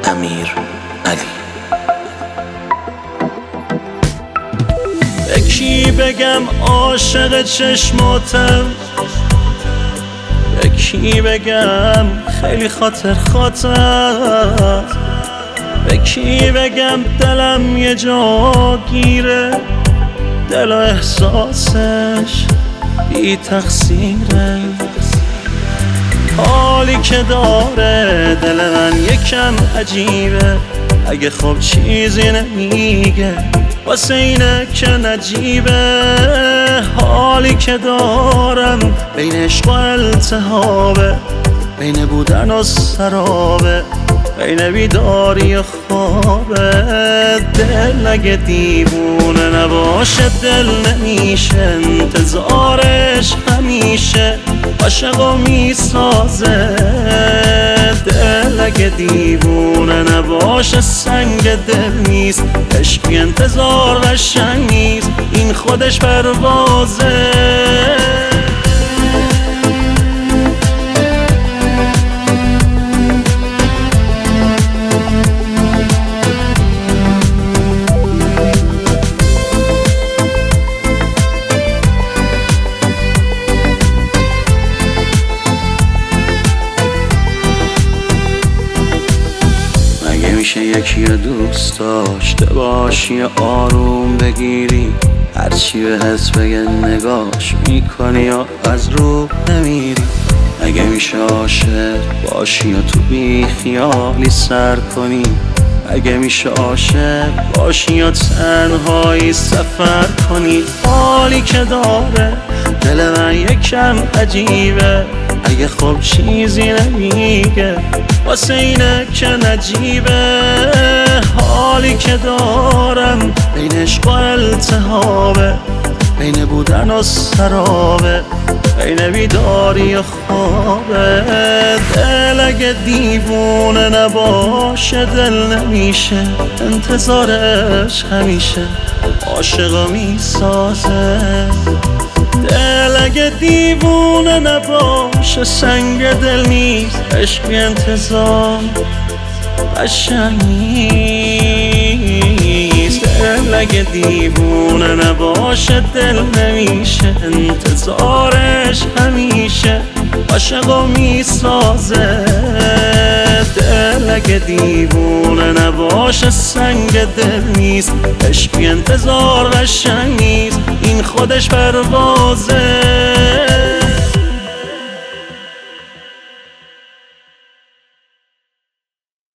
امیر علی. به کی بگم عاشق چشماتم، به کی بگم خیلی خاطر، به کی بگم دلم یه جا گیره، دل و احساسش بی تقصیره. حالی که داره دل من یکم عجیبه، اگه خب چیزی نمیگه واسه اینه که نجیبه. حالی که دارم بین عشق و التهابه، بین بودن و سرابه، بین بیداری و خوابه. دل اگه دیوونه نباشه دل نمیشه، انتظارش همیشه عاشقو میسازه. دل اگه دیوونه نباشه سنگ دل نیست، عشق بی انتظار قشنگ نیست، این خودش پروازه. میشه یکی رو دوست داشته باشی، آروم بگیری، هرچی به حس بگه نگاش میکنی یا از رو نمیری. اگه میشه عاشق باشی یا تو بی خیالی سر کنی، اگه میشه عاشق باشی یا تنهایی سفر کنی. حالی که داره دل من یکم عجیبه، اگه خب چیزی نمیگه واسه اینه که نجیبه. حالی که دارم بین عشق و التهابه، بین بودن و سرابه، بین بیداری و خوابه. دل اگه دیوونه نباشه دل نمیشه، انتظارش همیشه عاشقو میسازه. دل اگه دیوونه نباشه سنگ دل نیست، عشق بی انتظار قشنگ نیست. دل اگه دیوونه نباشه دل نمیشه، انتظارش همیشه عاشقو میسازه. دل اگه دیوونه نباشه سنگ دل نیست، عشق بی انتظار قشنگ نیست، این خودش پروازه.